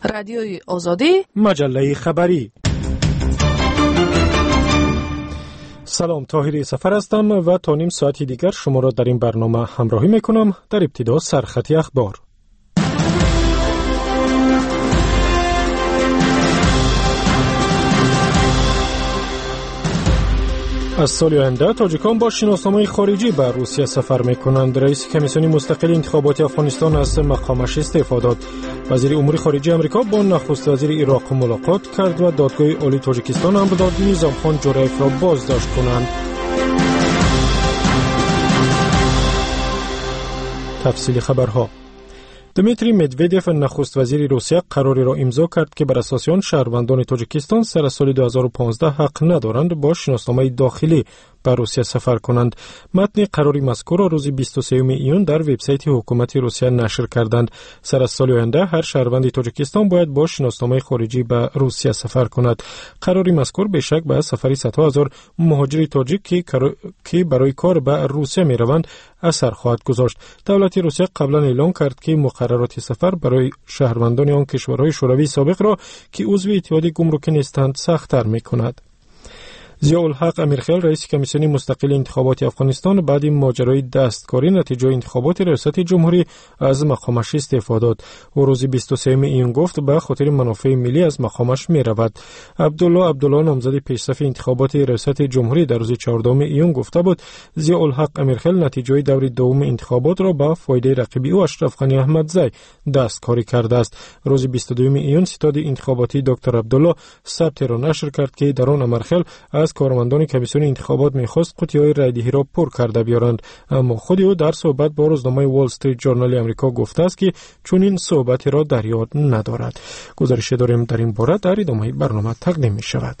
رادیوی آزادی، مجله خبری. سلام، طاهری سفر هستم و تا نیم ساعتی دیگر شما را در این برنامه همراهی میکنم. در ابتدا سرخطی اخبار. از سال آینده تاجیکان با شناسنامه خارجی به روسیه سفر میکنند. رئیس کمیسیون مستقل انتخابات افغانستان از مقامش استعفا داد. وزیر امور خارجه آمریکا با نخست وزیر عراق ملاقات کرد و دادگاه عالی تاجیکستان امر داد نظامخان جورایف را بازداشت کنند. تفصیل خبرها. دمیتری مدودیف نخست وزیر روسیه قراری را امضا کرد که بر اساس آن شهروندان تاجیکستان سر سال 2015 حق ندارند با شناسنامه داخلی به روسیه سفر کنند. متن قراری مذکور را روز 23 ایون در وبسایت حکومت روسیه نشر کردند. سر از سال آینده هر شهروند تاجیکستان باید با شناسنامه خارجی به روسیه سفر کند. قراری مذکور به شک به سفری صدها هزار مهاجر تاجیک که برای کار به روسیه می روند اثر خواهد گذاشت. دولت روسیه قبلا اعلام کرد که مقررات سفر برای شهروندان آن کشورهای شوروی سابق را که عضو اتحاد گمرکی نیستند سخت‌تر می‌کند. ضیاءالحق امیرخیل رئیس کمیسیون مستقل انتخابات افغانستان بعد ماجرای دستکاری نتیجه انتخابات ریاست جمهوری از مقامش استعفا داد. او روز 23 ایون گفت به خاطر منافع ملی از مقامش می‌رود. عبدالله نامزد پیشرفت انتخابات ریاست جمهوری در روز 14 ایون گفته بود ضیاءالحق امیرخیل نتیجه دور دوم انتخابات را به فایده رقیب او اشرف غنی احمدزی دستکاری کرده است. روز 22 ایون ستاد انتخاباتی دکتر عبدالله ثبت را نشر کرد که در آن امیرخیل از کارمندان کمیسیون انتخابات می‌خواست قوطی‌های رایدهی را پر کرده بیارند، اما خود او در صحبت با روزنامه وال استریت ژورنال آمریکا گفته است که چون این صحبتی را در یاد ندارد. گزارش داریم در این باره در ادامه برنامه تقدیم می‌شود.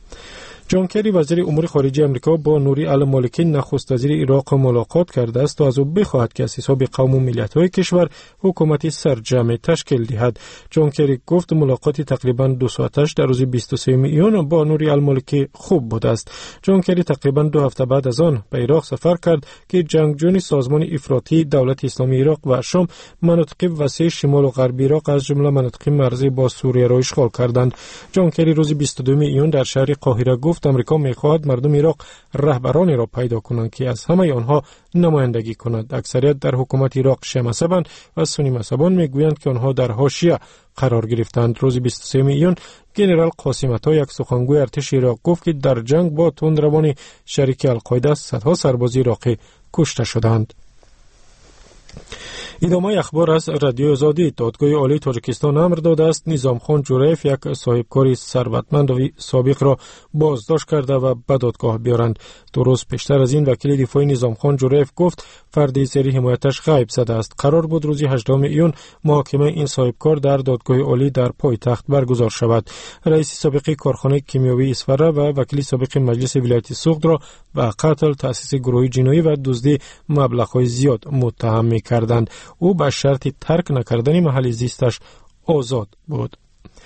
جان کری وزیر امور خارجه آمریکا با نوری المالکی نخست وزیر عراق ملاقات کرده است و از او بخواهد که از حساب قوم و ملت‌های کشور حکومتی سرجمع تشکیل دهد. جان کری گفت ملاقات تقریباً 2 ساعتش در روز 23 ایون با نوری المالکی خوب بوده است. جان کری تقریباً 2 هفته بعد از آن به عراق سفر کرد که جنگجویان سازمان افراطی دولت اسلامی عراق و شام مناطق وسیع شمال و غرب عراق از جمله مناطق مرزی با سوریه را اشغال کردند. جان کری روز 22 ایون در شهر قاهره گفت امریکا می‌خواهد مردم عراق رهبرانی را پیدا کنند که از همه آنها نمایندگی کنند. اکثریت در حکومت عراق شیعه مذهبند و سنی مذهبان میگویند که آنها در حاشیه قرار گرفتند. روز 23 ایون ژنرال قاسم عطا یک سخنگوی ارتش عراق گفت که در جنگ با تندروان شریک القاعده صدها سرباز عراقی کشته شدند. ادامه اخبار از رادیو آزادی. دادگاه عالی تاجیکستان امر داده است نظامخان جورایف یک صاحبکار ثروتمند سابق را بازداشت کرده و به دادگاه بیارند. 2 روز پیشتر از این وکیل دفاع نظامخان جورایف گفت فرد زیر حمایتش غیب زده است. قرار بود روز 18 ایون محاکمه این صاحبکار در دادگاه عالی در پایتخت برگزار شود. رئیس سابق کارخانه کیمیاوی اسفره و وکیل سابق مجلس ولایت سوخت را به قتل، تأسیس گروه جنایی و دزدی مبلغ‌های زیاد متهم می‌کردند. او به شرط ترک نکردن محل زیستش آزاد بود.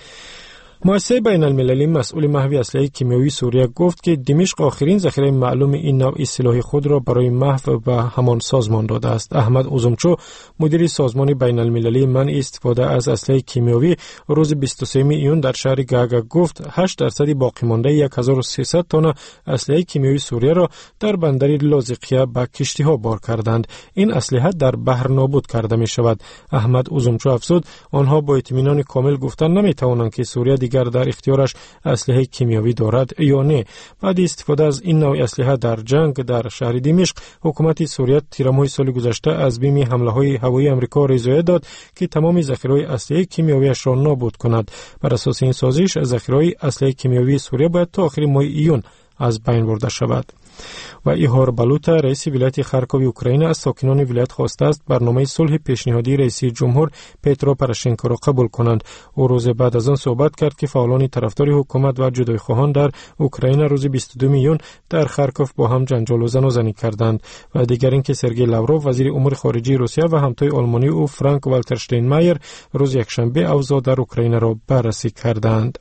مؤسسه بین المللی مسئول محو اسلحه کیمیایی سوریه گفت که دمشق آخرین ذخیره معلوم این نوع سلاح خود را برای محو به همان سازمان داده است. احمد اوزمچو مدیر سازمان بین المللی منع استفاده از اسلحه کیمیایی روز 23 ایون در شهر گاگا گفت 8% باقی مانده 1300 تن اسلحه کیمیایی سوریه را در بندر لاذقیه به کشتی‌ها بار کردند. این اسلحه در بحر نابود کرده می شود. احمد اوزمچو افزود آنها با اطمینان کامل گفتن نمی توانند که سوریه دیگر در اختیارش اسلحه کیمیایی دارد یا نه. بعد استفاده از این نوع اسلحه در جنگ در شهر دمشق حکومت سوریه تیرماه سال گذشته از بیم حمله‌های هوایی آمریکا رضایت داد که تمام ذخیره‌های اسلحه کیمیایی‌اش را نابود کند. بر اساس این سازش ذخیره‌های اسلحه کیمیایی سوریه باید تا آخر ماه ایون از بین برده شود. و ایهار بلوتا رئیس ولایت خارکوف اوکراین از ساکنان ولایت خواسته است برنامه صلح پیشنهادی رئیس جمهور پترو پروشنکو را قبول کنند. او روز بعد از آن صحبت کرد که فعالان طرفدار حکومت و جدایخواهان در اوکراین روز 22 ایون در خارکوف با هم جنجال و زنی کردند. و دیگر اینکه سرگئی لاوروف وزیر امور خارجه روسیه و همتای آلمانی او فرانک والتر شتاینمایر روز یکشنبه اوضاع در اوکراین را بررسی کردند.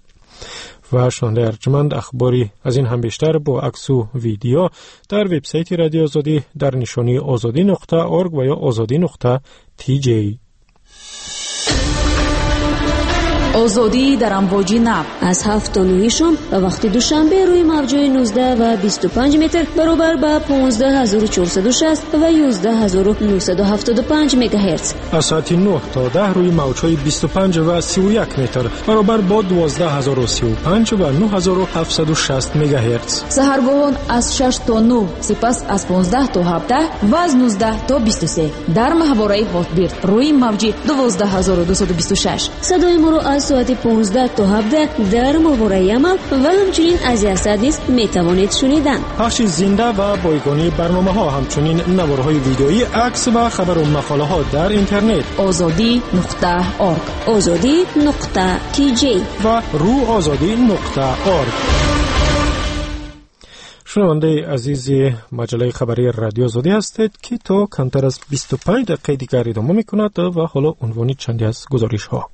و شنونده ارجمند اخباری از این هم بیشتر با عکس و ویدیو در وبسایت رادیو آزادی در نشانی azadi.org و یا azadi.tj. آزادی در امواج نب از 7 تا 9 شام و وقت دوشنبه روی موج‌های 19 و 25 متر برابر با 15460 و 11975 مگاهرتز. از ساعت 9 تا 10 روی موج‌های 25 و 31 متر برابر با 12035 و 9760 مگاهرتز. سحرگاهان از 6 تا 9 سپس از 15 تا 17 و از 19 تا 23 در محوره هاتبیرد روی موج 12226. صدای ما رو از ساعت 15 تا 17 در محوره عمل و همچنین از یاسادیس میتوانید شنیدن. پخش زنده و بایگانی برنامه ها، همچنین نوارهای ویدئویی، عکس و خبر و مقاله ها در اینترنت azadi.org azadi.tj و روآزادی.org. شنونده عزیز مجله خبری رادیو آزادی هستید که تا کمتر از 25 دقیقه دیگر ادامه میکند و حالا عنوان چندی از گزارش ها.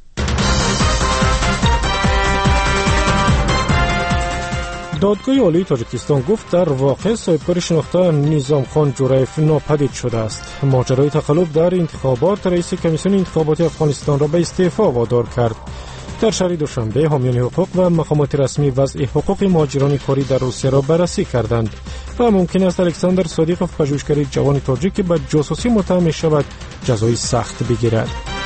دادگاه عالی تاجیکستان گفت در واقع صاحبکار شناخته نظام خان جورایف ناپدید شده است. ماجرای تخلف در انتخابات رئیس کمیسیون انتخاباتی افغانستان را به استعفا وادار کرد. در شهر دوشنبه حامیان حقوق و مقامات رسمی وضع حقوق مهاجران کاری در روسیه را بررسی کردند و ممکن است الکساندر صادیقوف، پژوهشگر جوان تاجیک که به جاسوسی متهم می شود، جزای سخت بگیرد.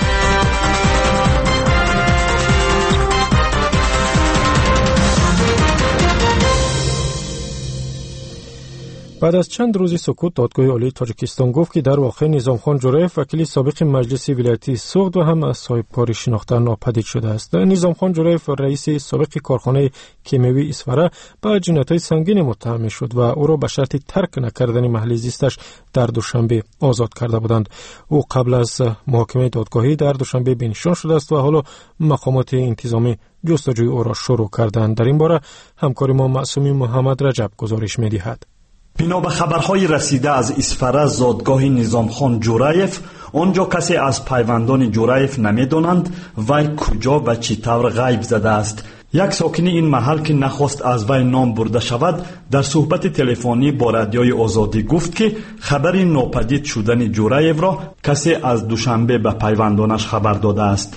بعد از چند روزی سکوت، دادگاه عالی تاجیکستان گفت که در واقع نظام خان جورایف، وکیل سابق مجلس ولایتی سوخت و هم از صاحبکار شناخته ناپدید شده است. نظام خان جورایف، رئیس سابق کارخانه کیمیایی اسفره، به جنایت‌های سنگین متهم شد و او را به شرط ترک نکردن محل زیستش در دوشنبه آزاد کرده بودند. او قبل از محاکمه دادگاهی در دوشنبه بنشان شده است و حالا مقامات انتظامی جستجوی او را شروع کردند. در این باره همکار ما معصومی محمد رجب گزارش می‌دهد. بنا به خبرهای رسیده از اسفره، زادگاه نظام خان جورایف، آنجا کسی از پیوندان جورایف نمیدانند وی کجا و چی طور غیب زده است. یک ساکن این محل که نخواست از وی نام برده شود، در صحبت تلفنی با رادیوی آزادی گفت که خبر ناپدید شدن جورایف را کسی از دوشنبه به پیوندانش خبر داده است.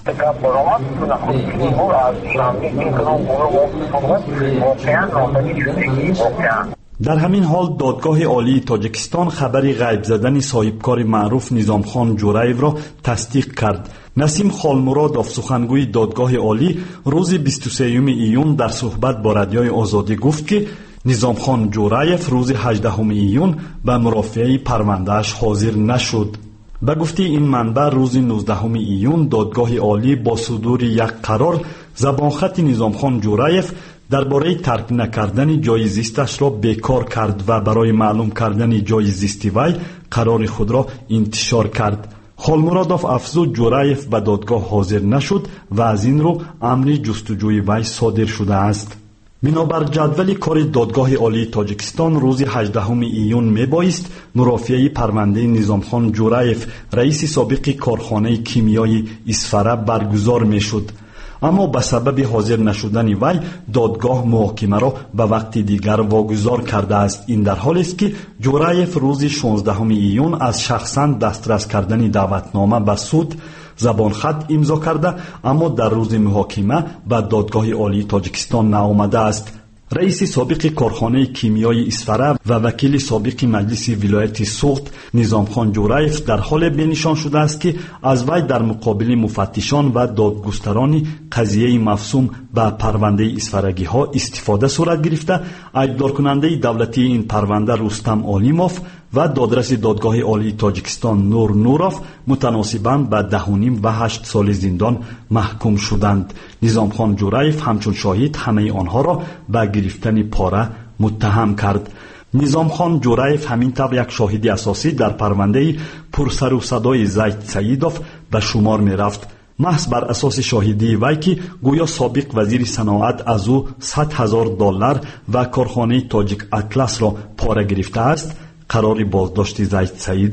در همین حال دادگاه عالی تاجیکستان خبری غیب زدن صاحبکار معروف نظام خان جورایف را تصدیق کرد. نسیم خالمرادوف، سخنگوی دادگاه عالی، روز 23 ایون در صحبت با رادیوی آزادی گفت که نظام خان جورایف روز 18 ایون به مرافعه پروندهش حاضر نشد. به گفته این منبع روز 19 ایون دادگاه عالی با صدور یک قرار زبانخط نظام خان جورایف درباره ترک نکردن جای زیستش را بیکار کرد و برای معلوم کردن جای زیست وی قرار خود را انتشار کرد. خالمرادوف افزود جورایف به دادگاه حاضر نشد و از این رو امر جستجوی وی صادر شده است. بنابر جدول کار دادگاه عالی تاجیکستان روز 18 ایون میبایست مرافعه پرونده نظام خان جورایف، رئیس سابق کارخانه کیمیایی اسفره، برگزار میشد. اما به سبب حاضر نشدن وی دادگاه محاکمه را به وقت دیگر واگذار کرده است. این در حالی است که جورایف روز 16 ایون از شخصا دسترس کردن دعوتنامه به سود زبان خط امضا کرده، اما در روز محاکمه به دادگاه عالی تاجیکستان نآمده است. رئیس سابق کارخانه کیمیایی اسفره و وکیل سابق مجلس ولایت سوخت نظام خان جورایف در حال بنشان شده است که از وی در مقابل مفتشان و دادگستران قضیه مفصوم به پرونده اسفرگی ها استفاده صورت گرفته. ایبدار کننده دولتی این پرونده رستم عالیموف و دادرس دادگاه عالی تاجیکستان نور نوروف متناسباً به 10.5 و 8 سال زندان محکوم شدند. نظام خان جورایف همچون شاهد همه آنها را به گرفتن پاره متهم کرد. نظام خان جورایف همین طور یک شاهد اساسی در پرونده پرسر و صدای زید سیدوف به شمار می رفت. محض بر اساس شاهدی وی که گویا سابق وزیر صنعت از او $100,000 و کارخانه تاجیک اطلس را پاره گرفته است، قرار بازداشت زید سیدوف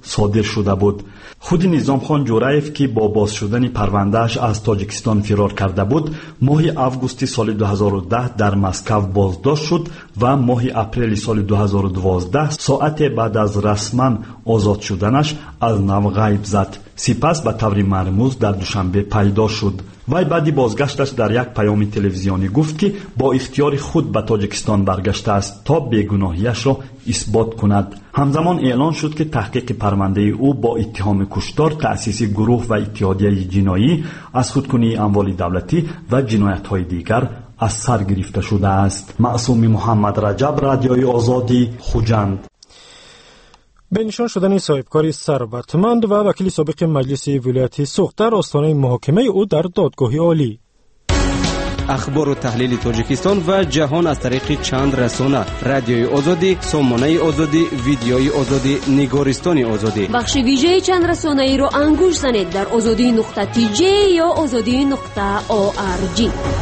صادر شده بود. خود نظامخان جورایف که با باز شدن پروندهش از تاجیکستان فرار کرده بود، ماه آگوست سال 2010 در مسکو بازداشت شد و ماه اپریل سال 2012 ساعت بعد از رسما آزاد شدنش از نو غیب زد. سپس به طور مرموز در دوشنبه پیدا شد. وی بعد بازگشتش در یک پیام تلویزیونی گفت که با اختیار خود به تاجیکستان برگشته است تا بیگناهیش را اثبات کند. همزمان اعلان شد که تحقیق پرونده او با اتهام کشتار، تأسیس گروه و اتحادیه جنایی، از خودکنی اموال دولتی و جنایت‌های دیگر از سر گرفته شده است. معصوم محمد رجب، رادیوی آزادی، خوجند. به نشان شدن صاحبکاری ثروتمند و وکیل سابق مجلس ولایت سوخت در آستانه محاکمه او در دادگاه عالی. اخبار و تحلیل تاجیکستان و جهان از طریق چند رسانه: رادیوی آزادی، سامانه آزادی، ویدیوی آزادی، نگارستان آزادی. بخش ویژه چند رسانه ای رو انگوش زنید در azadi.tj یا azadi.org.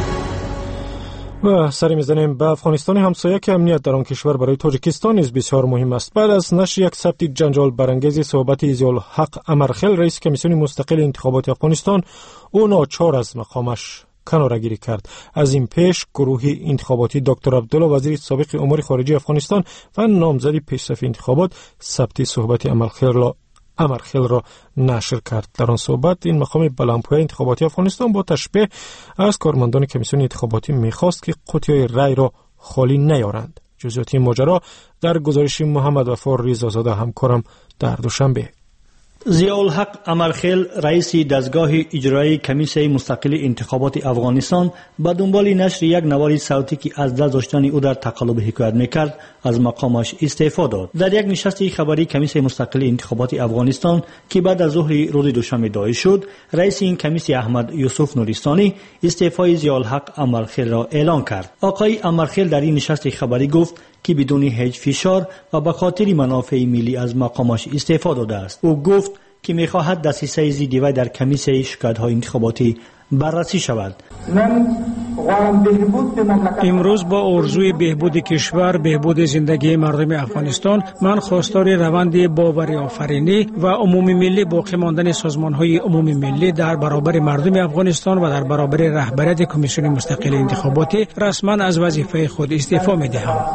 و سری میزنیم به افغانستان همسایه که امنیت در آن کشور برای تاجیکستان نیز بسیار مهم است. بعد از نشر یک ثبت جنجال برانگیز صحبت ضیاءالحق امرخیل، رئیس کمیسیون مستقل انتخابات افغانستان، او ناچار از مقامش کناره‌گیری کرد. از این پیش گروه انتخاباتی دکتر عبدالله، وزیر سابق امور خارجه افغانستان و نامزد پیشرفت انتخابات، ثبت صحبت امرخیل را نشر کرد. در آن صحبت این مقام بلندپایه انتخاباتی افغانستان با تشبیه از کارمندان کمیسیون انتخاباتی می‌خواست که قوطی‌های رای را خالی نیارند. جزئیات ماجرا در گزارش محمد وفا ریزازاده همکارم در دوشنبه. ضیاءالحق امرخیل، رئیس دستگاه اجرایی کمیسیون مستقل انتخابات افغانستان، به دنبال نشر یک نوار صوتی که از دست داشتن او در تقلب حکایت میکرد، از مقامش استعفا داد. در یک نشست خبری کمیسیون مستقل انتخابات افغانستان که بعد از ظهر روز دوشنبه دایر شد، رئیس این کمیسیون احمد یوسف نورستانی استعفای ضیاءالحق امرخیل را اعلان کرد. آقای امرخیل در این نشست خبری گفت که بدون هیچ فشار و به خاطر منافع ملی از مقامش استعفا داده است. او گفت که می‌خواهد دسیسه ضد وی در کمیسیون شکایت‌های انتخاباتی بررسی شود. امروز با آرزوی بهبود کشور، بهبود زندگی مردم افغانستان، من خواستار روند باور آفرینی و عمومی ملی باقی ماندن سازمان‌های عمومی ملی در برابر مردم افغانستان و در برابر رهبریت کمیسیون مستقل انتخاباتی رسما از وظیفه خود استعفا می‌دهم.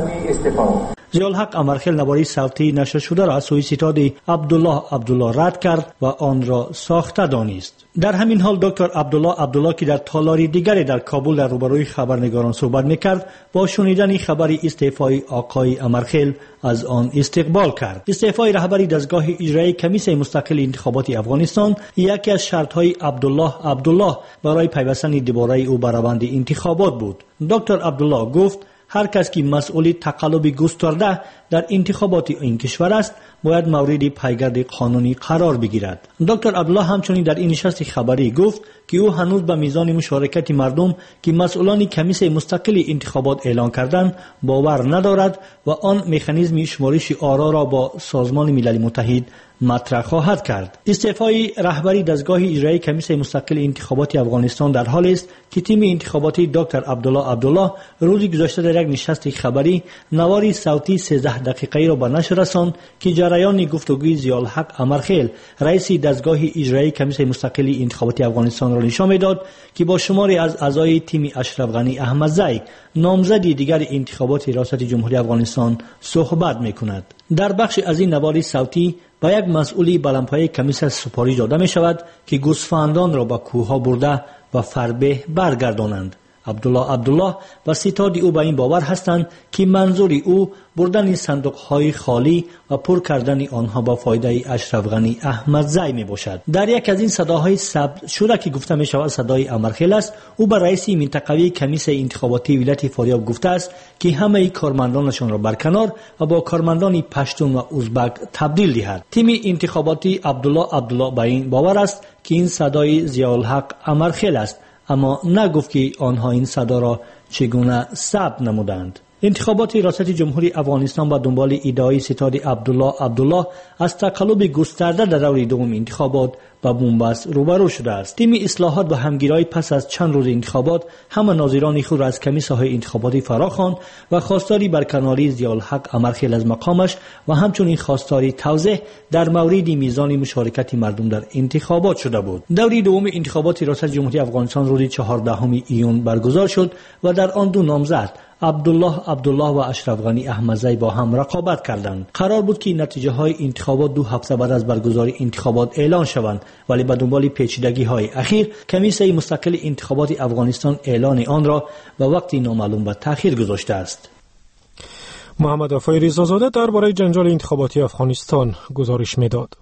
ضیاءالحق امرخیل نواری صوتی نشر شده را از سوی ستاد عبدالله رد کرد و آن را ساخته دانست. در همین حال دکتر عبدالله که در تالاری دیگری در کابل در روبروی خبرنگاران صحبت میکرد، با شنیدن خبر استعفای آقای امرخیل از آن استقبال کرد. استعفای رهبری دستگاه اجرایی کمیسیون مستقل انتخابات افغانستان یکی از شرطهای عبدالله برای پیوستن دوباره او به روند انتخابات بود. دکتر عبدالله گفت هر کس که مسئول تقلب گسترده در انتخابات این کشور است باید مورد پیگرد قانونی قرار بگیرد. دکتر عبدالله همچنین در این نشست خبری گفت که او هنوز به میزان مشارکت مردم که مسئولان کمیسیون مستقل انتخابات اعلان کردند باور ندارد و آن مکانیزم شمارش آرا را با سازمان ملل متحد مطرح خواهد کرد. استعفای رهبری دستگاه اجرایی کمیسیون مستقل انتخابات افغانستان در حال است که تیم انتخاباتی دکتر عبدالله روز گذشته در یک نشست خبری نواری صوتی 13 دقیقه‌ای را به نشر رساند که جریان گفتگوی ضیاءالحق امرخیل، رئیس دستگاه اجرایی کمیسیون مستقل انتخابات افغانستان را نشان می‌داد که با شماری از اعضای تیم اشرف غنی احمدزی، نامزد دیگر انتخابات ریاست جمهوری افغانستان، صحبت می‌کند. در بخش از این نواری صوتی با یک مسئولی بلندپایه کمیسیون سپاری داده می شود که گوسفندان را به کوهها برده و فربه برگردانند. عبدالله و ستاد او به این باور هستند که منظور او بردن این صندوق‌های خالی و پر کردن آنها با فایده اشرف غنی احمدزی می باشد. در یک از این صداهای ثبت شده که گفته می شود صدای امرخیل است، او به رئیس منطقوی کمیسیون انتخاباتی ولایت فاریاب گفته است که همه کارمندانشان را برکنار و با کارمندان پشتون و ازبک تبدیل دهد. تیم انتخاباتی عبدالله به این باور است که این صدای ضیاءالحق امرخیل است، اما نگفت که آنها این صدا را چگونه ثبت نمودند. انتخابات ریاست جمهوری افغانستان با دنبال ادعای ستاد عبدالله از تقلب گسترده در دور دوم انتخابات با بنبست روبرو شده است. تیم اصلاحات و همگیرای پس از چند روز انتخابات همه ناظران خود را از کمیسیون انتخاباتی فراخواند و خواستاری برکناری ضیاءالحق امرخیل از مقامش و همچنین خواستاری توضیح در مورد میزان مشارکت مردم در انتخابات شده بود. دوره دوم انتخابات ریاست جمهوری افغانستان روز 14 ایون برگزار شد و در آن دو نامزد عبدالله و اشرف غنی احمدزی با هم رقابت کردند. قرار بود که نتیجه های انتخابات 2 هفته بعد از برگزاری انتخابات اعلان شوند، ولی به دنبال پیچیدگی های اخیر کمیسیون مستقل انتخابات افغانستان اعلان آن را به وقتی نامعلوم به تأخیر گذاشته است. محمد آفای رضازاده درباره جنجال انتخاباتی افغانستان گزارش میداد.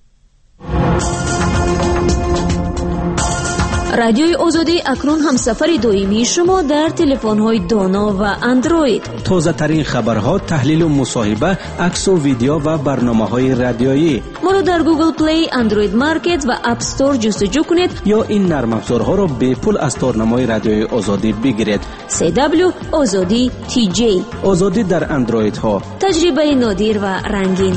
رادیوی آزادی اکنون هم سفر دائمی شما در تلفن‌های دانا و اندروید. تازه ترین خبرها، تحلیل و مصاحبه، عکس و ویدیو و برنامه‌های رادیویی. ما را در گوگل پلی، اندروید مارکت و اپ استور جستجو کنید یا این نرم افزارها را به پول از تارنمای رادیوی آزادی بگیرید. CW آزادی TJ. آزادی در اندروید ها. تجربه نادر و رنگین.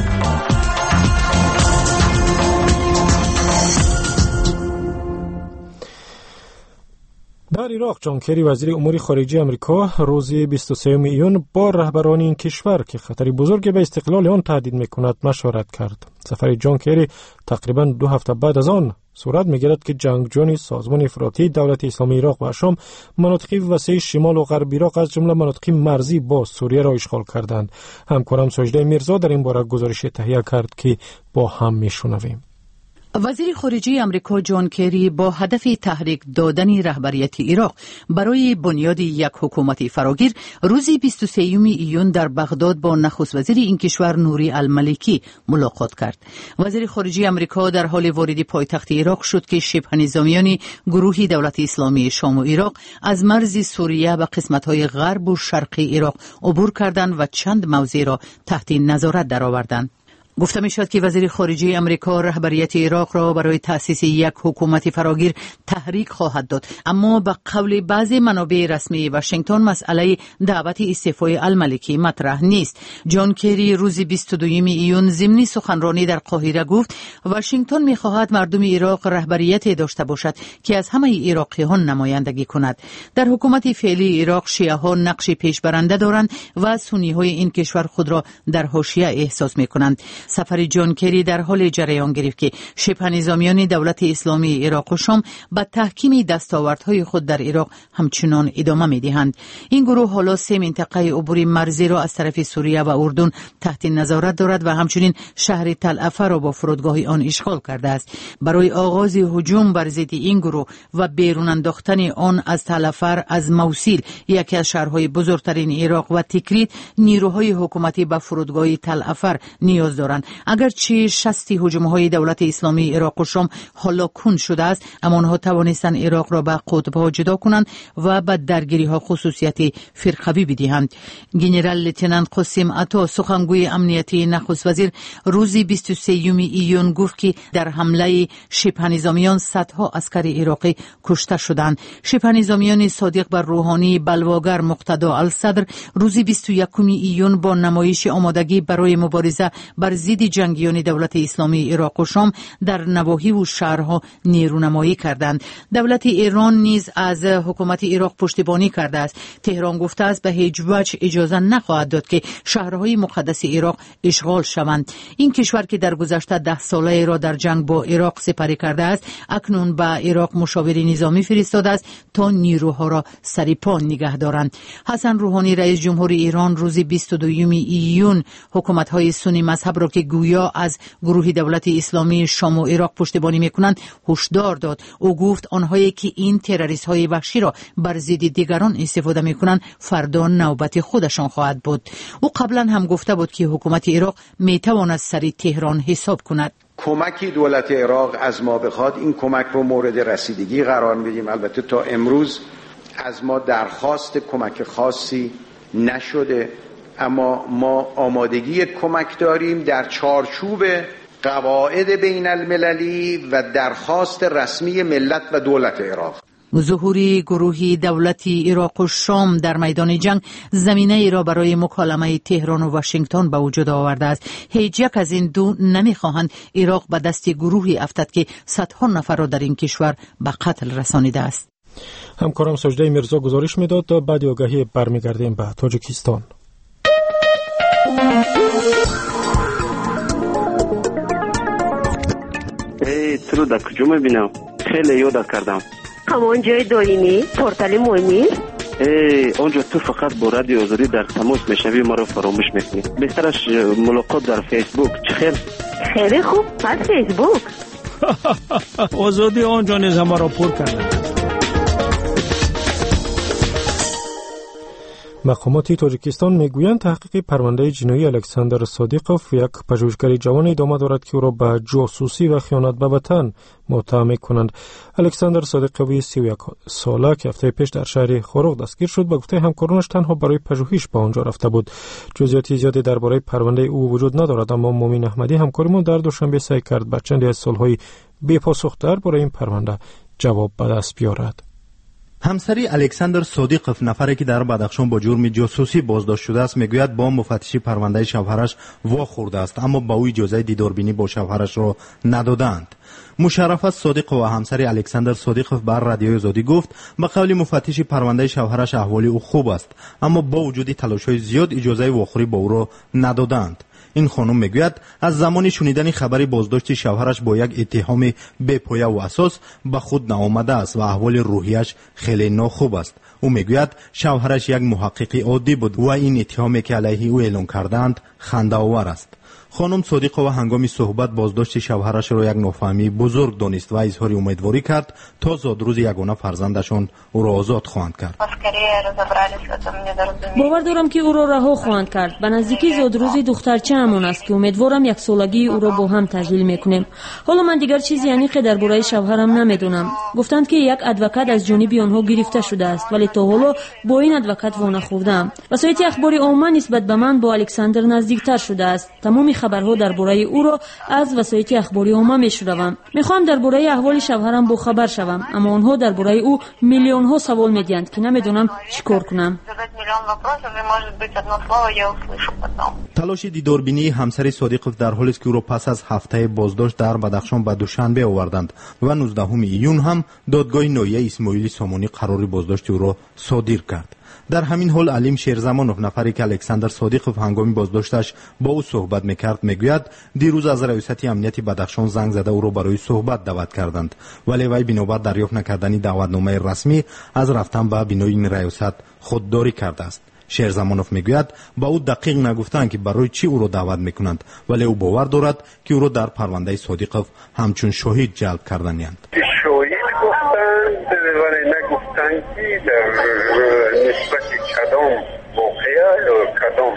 در عراق جان کری وزیر امور خارجه آمریکا روز 23 ایون با رهبران این کشور که خطری بزرگ به استقلال آن تهدید میکند مشورت کرد. سفر جان کری تقریبا 2 هفته بعد از آن صورت میگیرد که جنگجویان سازمان افراطی دولت اسلامی عراق و شام مناطق وسیع شمال و غرب عراق از جمله مناطق مرزی با سوریه را اشغال کردند. همکارم سجده میرزا در این باره گزارش تهیه کرد که با هم میشنویم. وزیر خارجه آمریکا جان کری با هدف تحریک دادن رهبریت عراق برای بنیاد یک حکومت فراگیر روز 23 ایون در بغداد با نخست وزیر این کشور نوری المالکی ملاقات کرد. وزیر خارجه آمریکا در حال وارد پایتخت عراق شد که شبه نظامیان گروه دولت اسلامی شام و عراق از مرز سوریه و قسمت‌های غرب و شرقی عراق عبور کردند و چند موضع را تحت نظارت درآوردند. گفته می شد که وزیر خارجه آمریکا رهبریت عراق را برای تأسیس یک حکومت فراگیر تحریک خواهد داد، اما به قول بعضی منابع رسمی واشنگتن مسئله دعوت استعفای المالکی مطرح نیست. جان کری روز 22 ایون ضمن سخنرانی در قاهره گفت واشنگتن می خواهد مردم عراق رهبریت داشته باشد که از همه عراقیان نمایندگی کند. در حکومت فعلی عراق شیعه ها نقش پیشبرنده دارند و سنی های این کشور خود را در حاشیه احساس می کنند. سفر جان کری در حال جریان گرفت که شبه نظامیان دولت اسلامی عراق و شام به تحکیم دستاوردهای خود در عراق همچنان ادامه می‌دهند. این گروه حالا 3 منطقه عبوری مرزی را از طرف سوریه و اردن تحت نظارت دارد و همچنین شهر تل افر را با فرودگاه آن اشغال کرده است. برای آغاز هجوم بر ضد این گروه و بیرون انداختن آن از تل افر، از موصل یکی از شهرهای بزرگترین عراق و تکریت، نیروهای حکومتی به فرودگاه تل افر نیاز دارند. اگرچه 60 هجوم‌های دولت اسلامی عراق و شام حالا کند شده است، اما آنها توانستند عراق را به قطب‌ها جدا کنند و به درگیری‌ها خصوصیت فرقوی بدهند. ژنرال لتنانت قاسم عطا سخنگوی امنیتی نخست وزیر روز 23 ایون گفت که در حمله شبه نظامیان صدها عسکر عراقی کشته شدند. شبه نظامیان صادق بر روحانی بلواگر مقتدا الصدر روز 21 ایون با نمایش آمادگی برای مبارزه بر ضد جنگیان دولت اسلامی عراق و شام در نواحی و شهرها نیرونمایی کردند. دولت ایران نیز از حکومت عراق پشتیبانی کرده است. تهران گفته است به هیچ وجه اجازه نخواهد داد که شهرهای مقدس عراق اشغال شوند. این کشور که در گذشته 10 ساله را در جنگ با عراق سپری کرده است، اکنون به عراق مشاور نظامی فرستاده است تا نیروها را سریپا نگه دارند. حسن روحانی رئیس جمهور ایران روز 22 ایون حکومت‌های سنی مذهب را که گویا از گروه دولت اسلامی شام و عراق پشتیبانی میکنند هشدار داد. او گفت آنهایی که این تروریست‌های وحشی را بر ضد دیگران استفاده میکنند فردا نوبت خودشان خواهد بود. او قبلا هم گفته بود که حکومت عراق میتواند سر تهران حساب کند. کمکی دولت عراق از ما بخواد این کمک رو مورد رسیدگی قرار میدیم. البته تا امروز از ما درخواست کمک خاصی نشده، اما ما آمادگی کمک داریم در چارچوب قواعد بین المللی و درخواست رسمی ملت و دولت عراق. ظهور گروهی دولتی عراق و شام در میدان جنگ زمینه ای را برای مکالمه تهران و واشنگتن به وجود آورده است. هیچ یک از این دو نمیخواهند عراق به دست گروهی افتد که صدها نفر را در این کشور به قتل رسانیده است. همکارم سجده میرزا گزارش میداد. تا بعد آگاهی برمیگردیم به تاجیکستان. تو رو در کجا میبینم؟ خیلی یاد کردم. همان جای دائمی پورتال مهمی؟ اونجا تو فقط با رادیو آزادی در تماس میشوی، ما رو فراموش میکنی. بهترش ملاقات در فیسبوک. چخیر؟ خیلی خوب، پس فیسبوک. آزادی آنجا نیز ما را پر کرده. مقامات تاجیکستان میگویند تحقیق پرونده جنایی الکساندر صادقوف، یک پژوهشگر جوان، ادامه دارد که او را به جاسوسی و خیانت به وطن متهم می‌کنند. الکساندر صادقوف 31 ساله که هفته پیش در شهر خوروغ دستگیر شد، به گفته همکارانش تنها برای پژوهش به آنجا رفته بود. جزئیات زیادی درباره پرونده او وجود ندارد، اما مومین احمدی همکارمان در دوشنبه سعی کرد با چندی از سال‌های بی‌پاسخ درباره این پرونده جواب به دست بیاورد. همسری الکساندر صادقوف، نفری که در بدخشان با جرم جاسوسی بازداشت شده است، میگوید با مفتشی پرونده شوهرش واخورده است، اما با او اجازه دیداربینی با شوهرش را ندادند. مشرفه صادق و همسر الکساندر صادقوف بر رادیوی آزادی گفت به قول مفتش پرونده شوهرش احوال او خوب است، اما با وجود تلاش‌های زیاد اجازه واخوری با او را ندادند. این خانم میگوید از زمان شنیدن خبر بازداشت شوهرش با یک اتهام بی‌پایه و اساس به خود ناآمده است و احوال روحیش خیلی ناخوب است. او میگوید شوهرش یک محقق عادی بود و این اتهامی که علیه او اعلام کردند خنده‌آور است. خانم صادقوف هنگام صحبت بازداشت شوهرش را یک نافهمی بزرگ دانست و اظهار امیدواری کرد تا زادروز یگانه فرزندشان او را آزاد خواهند کرد. باور دارم که او را رها خواهند کرد. به نزدیکی زادروز دخترچه همون است که امیدوارم یک سالگی او را با هم تحویل میکنیم. حالا من دیگر چیزی انیق درباره شوهرم نمیدونم. گفتند که یک ادوکات از جانب آنها گرفته شده است، ولی تا حالا با این ادوکات وانخوردم. وسایل اخبار عامه نسبت به من با الکساندر نزدیکتر شده است. تمام خبرها درباره او را از وسایل اخباری عامه میشنوم. میخوام درباره احوال شوهرم با خبر شوم، اما آنها درباره او میلیون ها سوال میدهند که نمیدونم چیکار کنم. تلاش دیداربینی همسر صادقوف در حالی است که او را پس از هفته بازداشت در بدخشان به دوشنبه آوردند و 19 ایون هم دادگاه ناحیه اسماعیلی سامانی قرار بازداشت او را صادر کرد. در همین حال علیم شیرزمانوف، نفری که الکساندر صادقوف هنگام بازداشتش با او صحبت میکرد، میگوید دیروز از رئیست امنیت بدخشان زنگ زده او را برای صحبت دعوت کردند، ولی وی بنابر دریافت نکردن دعوتنامه رسمی از رفتن به بینای این رئیست خودداری کرده است. شیرزمانوف میگوید با او دقیق نگفتند که برای چی او را دعوت میکنند، ولی او باور دارد که او را در پرونده صادقوف همچون شاهد جلب کردند. ولی نگفتن که در نسبت کدام واقعه یا کدام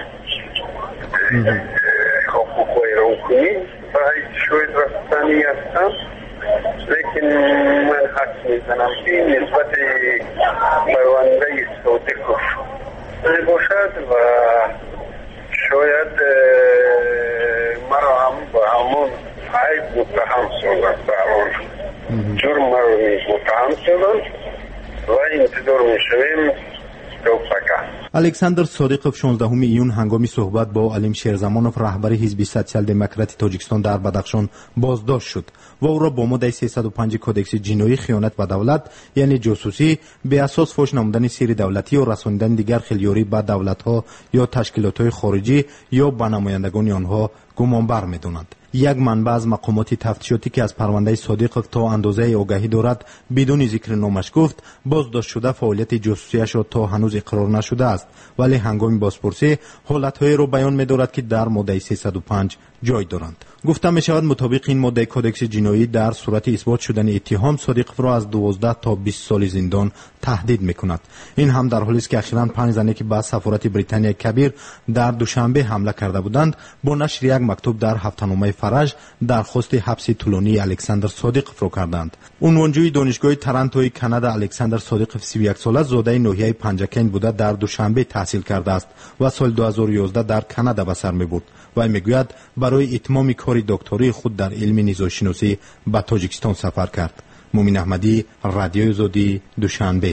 حقوقی را کنید برای شاید رفتنی هستم، لیکن من حد میزنم که نسبت پرونده صادقوف باشد و شاید مرا هم با همون عیب متهم شدن، به همون جرم مرا متهم شدن و انتظار میشویم تا فکر. الکساندر صادقوف 16 ایون هنگامی صحبت با علیم شیرزمانوف، رهبر حزب سوسیال دموکراتی تاجیکستان در بدخشان بازداشت شد و او را با ماده 305 کدکس جنایی خیانت به دولت یعنی جاسوسی به اساس فحش نمودن سر دولتی و رساندن دیگر خیلیاری به دولت‌ها یا تشکیلات‌های خارجی یا به نمایندگان آنها گمانبر می‌دانند. یک منبع از مقامات تفتیشاتی که از پرونده صادقوف تا اندازه آگاهی دارد بدون ذکر نامش گفت بازداشت شده فعالیت جاسوسیش را تا هنوز اقرار نشده است، ولی هنگام بازپرسی حالت‌های را بیان می‌دارد که در ماده 305 جای دارند. گفته می‌شود مطابق این ماده کدکس جنایی در صورت اثبات شدن اتهام صادقوف را از 12 تا 20 سال زندان تهدید می‌کند. این هم در حالی است که اخیراً 5 زنی که به سفارت بریتانیا کبیر در دوشنبه حمله کرده بودند با نشر یک مکتوب در هفته‌نامه فرج درخواست حبس طولانی الکساندر صادقوف را کردند. عنوانجوی دانشگاه تورنتوی کانادا الکساندر صادقوف 31 ساله زاده ناحیه پنجکین بوده در دوشنبه تحصیل کرده است و سال 2011 در کانادا به سر می‌برد. و میگوید برای اتمام کار دکتری خود در علم نژادشناسی به تاجیکستان سفر کرد. مومین احمدی، رادیوی آزادی، دوشنبه.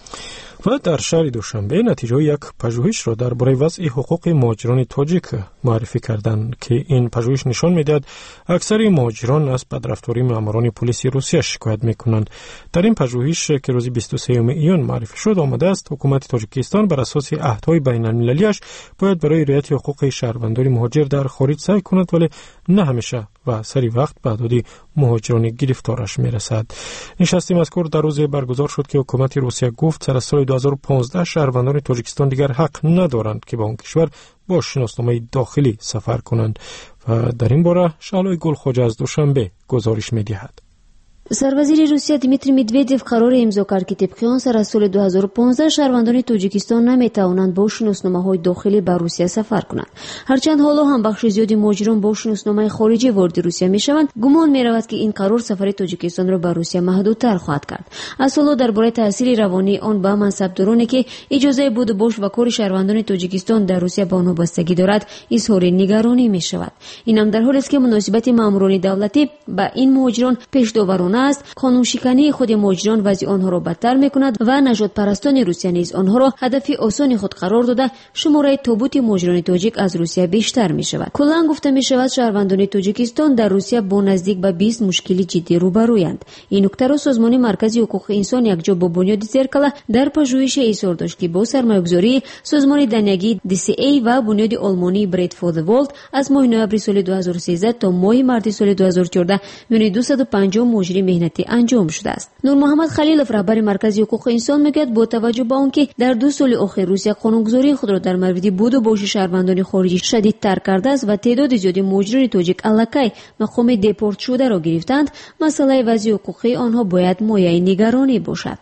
و در شهر دوشنبه نتیجه یک پژوهش را درباره وضع حقوق مهاجران تاجیک معرفی کردند که این پژوهش نشان می‌دهد اکثر مهاجران از بدرفتاری ماموران پلیس روسیه شکایت می‌کنند. در این پژوهش که روز 23 ایون معرفی شد آمده است حکومت تاجیکستان بر اساس عهدهای بین‌المللی‌اش باید برای رعایت حقوق شهروندان مهاجر در خارج سعی کند، ولی نه همیشه و سری وقت به اعداد مهاجران گرفتارش میرسد. نشست مذکور در روز برگزار شد که حکومت روسیه گفت سر از سال 2015 شهروندان تاجیکستان دیگر حق ندارند که به آن کشور با شناسنامه داخلی سفر کنند و در این باره شعلای گلخواجه از دوشنبه گزارش می‌دهد. سروازیر روسیه دیمیتری مدویدف قرار امضا کرد که طبق آن سر از سال 2015 شهروندان تاجیکستان نمیتوانند با شناسنامه‌های داخلی به روسیه سفر کنند. هرچند حالا هم بخش زیادی مهاجران با شناسنامه خارجی وارد روسیه میشوند، گمان می‌رود که این قرار سفر تاجیکستان را به روسیه محدودتر خواهد کرد. اصلا درباره تاثیر روانی آن به منصبدارانی که اجازه بود و باش و کار شهروندان تاجیکستان در روسیه به آنها بستگی دارد اظهار نگرانی می‌شود. این هم در حالی است که مناسبت ماموران دولتی با این مهاجران پیش‌داورانه است. قانون شکنی خود مهاجران وضع آنها را بدتر می‌کند و نژاد پرستان روسیه نیز آنها را هدف آسان خود قرار داده شماره تابوت مهاجران تاجیک از روسیه بیشتر می‌شود. کلاً گفته می‌شود شهروندان تاجیکستان در روسیه با نزدیک به 20 مشکلی جدی روبرویند. این نکته را سازمان مرکزی حقوق انسان یکجا با بنیاد زرکلا در پژوهش اظهار داشت که با سرمایه‌گذاری سازمان دنیایی DCA و بنیاد آلمانی Bread for the World از ماه نوامبر سال 2013 تا ماه مارس سال 2014 میان 250 مهاجر مهنتی انجام شده است. نور محمد خلیلوف رهبر مرکز حقوق انسان میگوید با توجه به آنکه در 2 سال اخیر روسیه قانونگذاری خود را در مورد بود و باش شهروندان خارجی شدیدتر کرده است و تعداد زیادی مهاجران تاجیک الکی مقام دپورت شده را گرفتند، مسئله وضع حقوقی آنها باید مایه نگرانی باشد.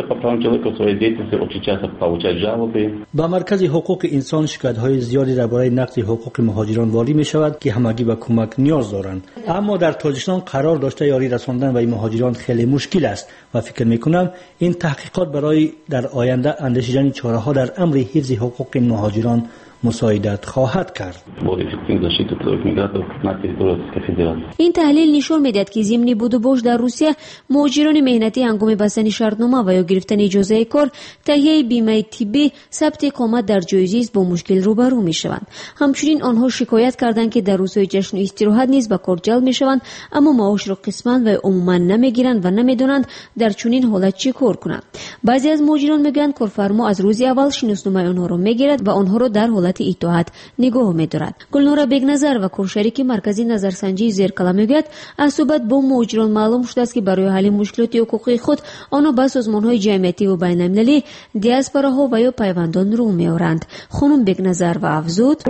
با مرکز حقوق انسان شکایت‌های زیادی درباره نقض حقوق مهاجران والی می‌شود که همگی به کمک نیاز دارند، اما در تاجیکستان قرار داشته یاری رساندن به مهاجران خیلی مشکل است و فکر می‌کنم این تحقیقات برای در آینده اندیشیدن چاره‌ها در امر حفظ حقوق مهاجران مساعدت خواهد کرد. این تحلیل نشان می‌دهد که ضمن بود و باش در روسیه مهاجران مهنتی هنگام بستن شرطنامه و یا گرفتن اجازه کار، تهیه بیمه طبی، ثبت اقامت در جای زیست با مشکل روبرو می‌شوند. همچنین آنها شکایت کردند که در روزهای جشن و استراحت نیز به کار جلب می‌شوند، اما معاش را قسماً و عموماً نمی‌گیرند و نمی‌دانند در چنین حالت چه کار کنند. بعضی از مهاجران میگویند کارفرما از روز اول شناسنامه آنها را می‌گیرد و آنها را در حالت اطاعت نگاه می‌دارد. گلنورا بیگنظر و کارشریک مرکزی نظرسنجی زرکلا میگوید از صحبت با مهاجران معلوم شده است که برای حل مشکلات حقوقی خود آنها به سازمان‌های جمعیتی و بین‌المللی، دیاسپوراها و یا پیوندان رو می‌آورند. خانم بیگنظر و افزود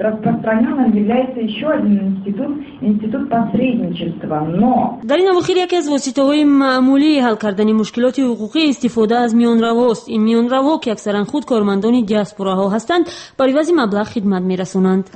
در این اواخر یکی از واسطه‌های معمولی حل کردن مشکلات حقوقی استفاده از میانرواست. این میانروا که اکثرا خود کارمندان دیاسپوراها هستند برای وضع مبلغ خدمت می‌رسانند.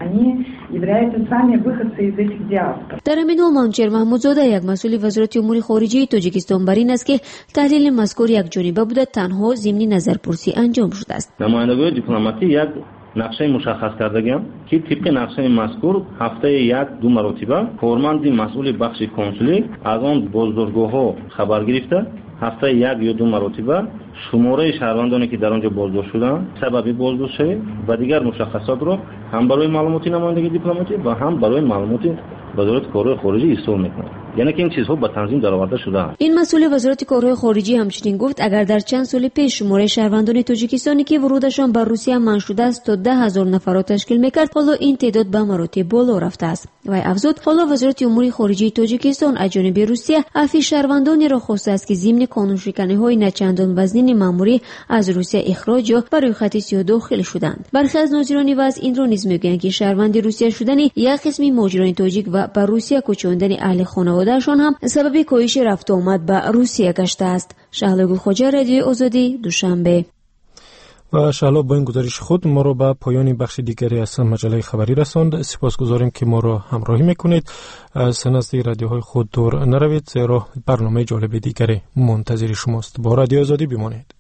در همین حال منوچهر محمودزاده یک مسئول وزارت امور خارجه تاجیکستان بر این است که تحلیل مذکور یک جانبه بوده، تنها ضمن نظرپرسی انجام شده است. نمایندگان دیپلماتی یک نقشه مشخص کردگیم که طبق نقشه مذکور هفته 1-2 مرتبه کارمند مسئول بخش کنسولی از آن بازداشتگاه‌ها خبر گرفته هفته 1 یا 2 مرتبه شماره شهروندانی که در آنجا بازداشت شدند، سبب بازداشت و دیگر مشخصات را هم برای معلومات نمایندگی دیپلماتی و هم برای معلومات وزارت کارهای خارجه ارسال می‌کنند. یعنی که این چیزها به تنظیم درآورده شده است. این مسئول وزارت کارهای خارجه همچنین گفت اگر در چند سال پیش شماره شهروندان تاجیکستانی که ورودشان به روسیه منع شده است تا 10,000 نفر را تشکیل می‌کرد، حالا این تعداد به مراتب بالا رفته است. و افزود حالا وزارت امور خارجه تاجیکستان از جانب روسیه عفو شهروندانی را خواسته است که ضمن قانون‌شکنی‌های نچندان وزنی ماموری از روسیه اخراج یا برای خط سیاه داخل شدند. برخی از ناظران وضع این را نیز میگویند که شهروند روسیه شدن یک قسم مهاجران تاجیک و به روسیه کوچاندن اهل خانواده‌شان هم سبب کاهش رفت و آمد به روسیه گشته است. شهلا گلخواجه، رادیو آزادی، دوشنبه. و شهلا با این گزارش خود ما را به پایان بخش دیگری از مجله خبری رساند. سپاسگزاریم که ما را همراهی میکنید. از نزد رادیوهای خود دور نروید، زیرا برنامه جالب دیگری منتظر شماست. با رادیو آزادی بمانید.